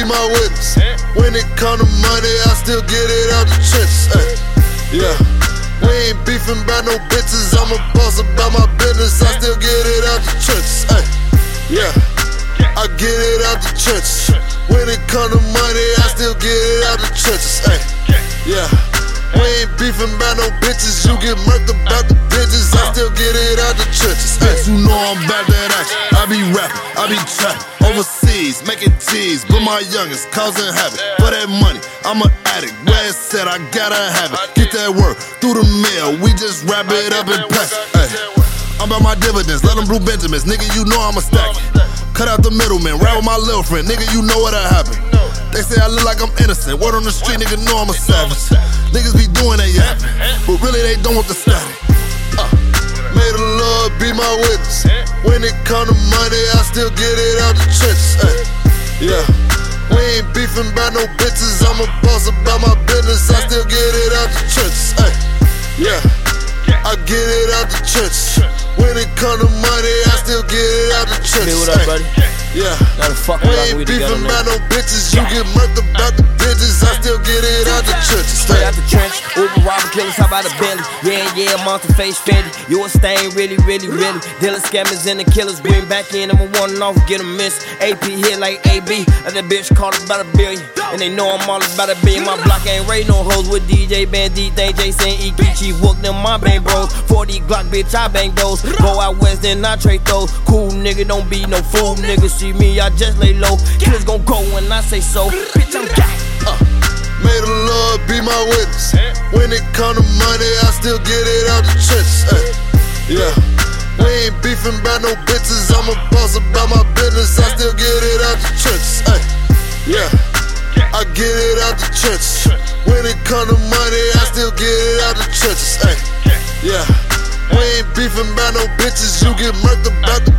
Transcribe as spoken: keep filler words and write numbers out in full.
my witness. When it come to money, I still get it out the trenches. Ay, yeah, we ain't beefing about no bitches. I'm a boss about my business. I still get it out the trenches. Ay, yeah, I get it out the trenches. When it come to money, I still get it out the trenches. Ay, yeah, we ain't beefing about no bitches. You get murked about the bitches. I still get it out the trenches. Ay, you know I'm back that action. I be rapping, I be trapping overseas, making cheese. But my youngest causing havoc. For that money, I'm an addict. Where it's said, I gotta have it. Get that work through the mail. We just wrap it up and pass it. Ay, I'm about my dividends, let them Blue Benjamins. Nigga, you know I'm a stack. Cut out the middleman, rap with my little friend. Nigga, you know what'll happen. They say I look like I'm innocent. Word on the street, nigga know I'm a savage. Niggas be doing that yapping, but really they don't want the static. Uh, May the Lord be my witness. When it come to money, I still get it out the trenches. Ay, yeah, we ain't beefing about no bitches. I'm a boss about my business. I still get it out the trenches. Ay, yeah, I get it out the trenches. When it come to money, I still get it out the trenches. Hey, what up, buddy? Yeah, Now the fuck we like we ain't together, beefing nigga. about no bitches. You get murked about the bitches. I still get it out the trenches. Straight out the trench, Uber robber killers, how about a Bentley? Yeah, yeah, monster face Fendi. You a stain, really, really, really. Dealing scammers and the killers, bring back in. I'm a one and off, get a miss. A P hit like A B. And that bitch called us about a billion. And they know I'm all about a billion. My block ain't raid no hoes with D J Bandit, thing, Jason, Ikichi. Walk them my bang bros. forty Glock, bitch, I bang those. Go out west, then I trade those. Cool nigga, don't be no fool nigga. See me, I just lay low. Killers gon' go when I say so. Bitch, I'm got. Uh, may the Lord be my witness. When it come to money, I still get it out the trenches. Ay, yeah, we ain't beefing about no bitches. I'm a boss about my business. I still get it out the trenches. Ay, yeah, I get it out the trenches. When it come to money, I still get it out the trenches. Ay, yeah, we ain't beefing about no bitches. You get murked about the